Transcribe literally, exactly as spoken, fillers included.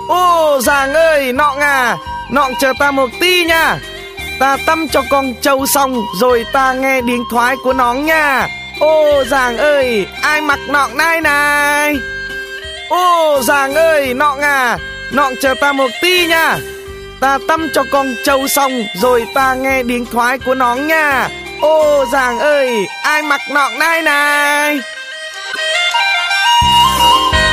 Ô Giàng ơi, Nọng à, Nọng chờ ta một tí nha. Ta tắm cho con trâu xong rồi ta nghe điện thoại của Nọng nha. Ô Giàng ơi, ai mặc Nọng này này? Ô Giàng ơi, Nọng à, Nọng chờ ta một tí nha. Ta tắm cho con trâu xong rồi ta nghe điện thoại của Nọng nha. Ô Giàng ơi, ai mặc Nọng này này?